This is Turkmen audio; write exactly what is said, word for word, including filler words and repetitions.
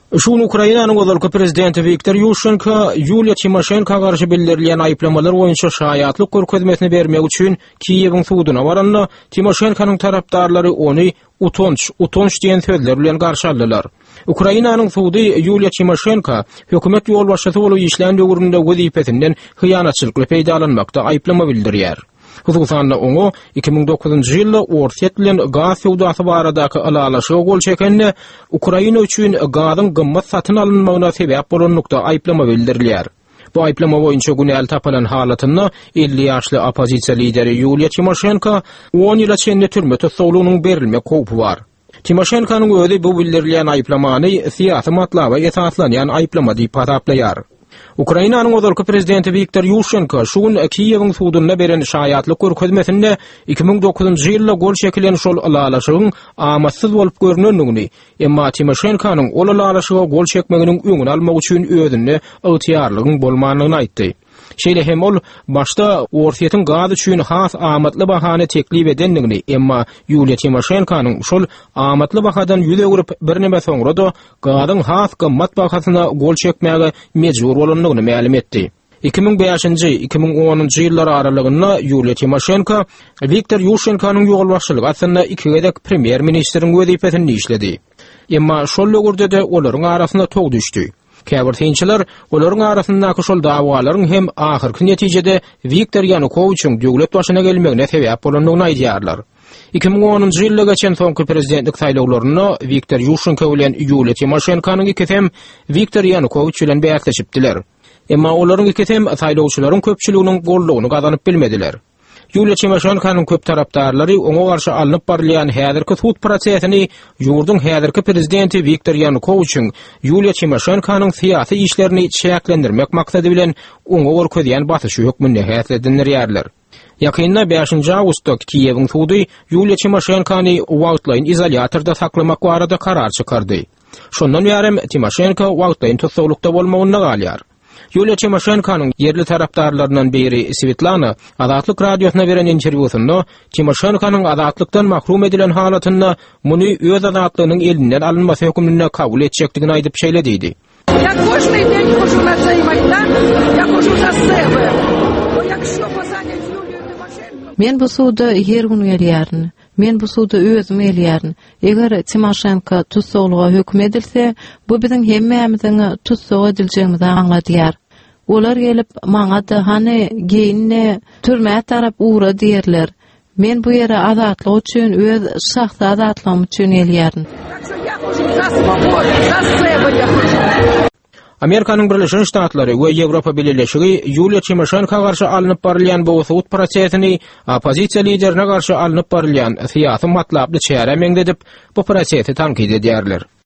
Şunu Ukrainanyň özalky prezidenti Viktor Yushchenko, Yulia Timoshenko garşy bildirilýän aýplamalar boýunça şaýatlyk görkezmesini bermek üçin Kiýewiň suwdyna baranda Timoshenkonyň tarapdarlary ony utonç, utonç diýen sözler bilen garşy aldylar. Ukrainanyň suwdy Yulia Timoshenko hökümet ýolbaşçysy bolup işlän döwründe wezipesinden hyýanatçylykla peýdalanmakda aýplama bildirýär. Hususan onu iki ming dokuzunçy ýylda Orset bilen gaz sowdasy baradaky alalaşyga gol çekende Ukraina üçin gazyň gymmat satyn alynmagyna sebäp bolanlykda aýplama bildirilýär. Bu aýplama boýunça günäl tapalan halatyna elli ýaşly opozisiýa lideri Yulia Timoshenko on ýyla çende türme tutulmagynyň berilmek howpy bar. Timoshenkonyň özi bu bildirilýän aýplamany syýasy matlaba esaslanýan aýplama diýip ataplaýar. Ukrainanyň özalky prezidenti Viktor Yushchenko şuň Kiýewiň suwdyna beren şaýatlyk görkezmesinde iki ming dokuzunçy ýylda gol çekilen şol alalaşygyň amatsyz bolup görünendigini, emma Timoshenkonyň ol alalaşyga gol çekmeginiň öňüni almak üçin özüne ygtyýarlygyň bolmanyny aýtdy. Şeýle hem ol başda Orsetyň gaz üçin has amatly bahany teklip edendigini, emma Yulia Timoshenkonyň şol amatly bahadan ýüze görüp bir näme soňra da gazyň has gymmat bahasyna gol çekmäge mejbur bolandygyny ma'lum etdi. iki ming beşinçi iki ming onunçy ýyllar aralygynda Yulia Timoshenko Viktor Yushchenkonyň ýolbaşçylygy aslynda iki gedek premier ministriň wezipesini işledi. Emma şol ýolda da olaryň arasynda tog düşdi. Käbirtinçiler olaryň arasyndaky şol dawalaryň hem ahyrky netijede Viktor Yanukowyçyň döwlet başyna gelmegine sebäp bolandygyny aýdýarlar. iki ming onunçy ýylda geçen soňky prezidentlik saýlawlaryna Viktor Yushchenko bilen Yulia Timoshenkonyň ikisem Viktor Yanukowyç bilen bäsleşipdiler. Emma olaryň ikisem saýlawçylaryň köpçüliginiň gollugyny gazanyp bilmediler. Yulia Timoshenkonyň köp tarapdarlary oňa garşy alınıp barlayan häzirki suwd prosesini ýurduň häzirki prezidenti Viktor Yanukowyçyň Yulia Timoshenkonyň syýasy işlerini çäklendirmek maksady bilen oňa görkezýän basyşy hökmünde häsledinýärler. Ýakynda beşinçi awgustda Kiýewiň suwdy Yulia Timoshenkony wagtlaýyn izolýatorda saklamak barada karar çykardy. Şondan ýarym Timoshenko wagtlaýyn tutsaglykda bolmagyny galýar. Yulia Timoshenkonyň yerli tarapdarlaryndan biri Svetlana Azatlyk radiosyna beren interwýusynda Timoshenkonyň azatlykdan mahrum edilen halatyna muny öz azatlygynyň elinden alınmasy hökmüne kabul etjekdigini aýdyp şeýlediydi. Я кожний день хожу на цей майдан, я хожу за себе. Бо якщо посадять Юлію Тимошенко... Men bu suwda her gün gelýärni. Men bu suwda özüm elýärni. Eger Timoshenko tutsaglyga hökm edilse, bu biziň hemmämiziň tutsag ediljegimizi aňladýar. Olar gelip maňa da hani geýinne türme tarap uğra diýerler. Men bu ýere azatlyk üçin, öz şahsy azatlygym üçin elýärni. Я хожу за свободу, за себе я хожу. Amerikanyň Birleşen Ştatlary we Ýewropa Birleşigi Yulia Timoshenko garşy alınıp barylýan bu suwd prosesini opozisiýa liderine garşy alınıp barylýan syýasy matlaply çäre meňdedip bu prosesi tankid edýärler.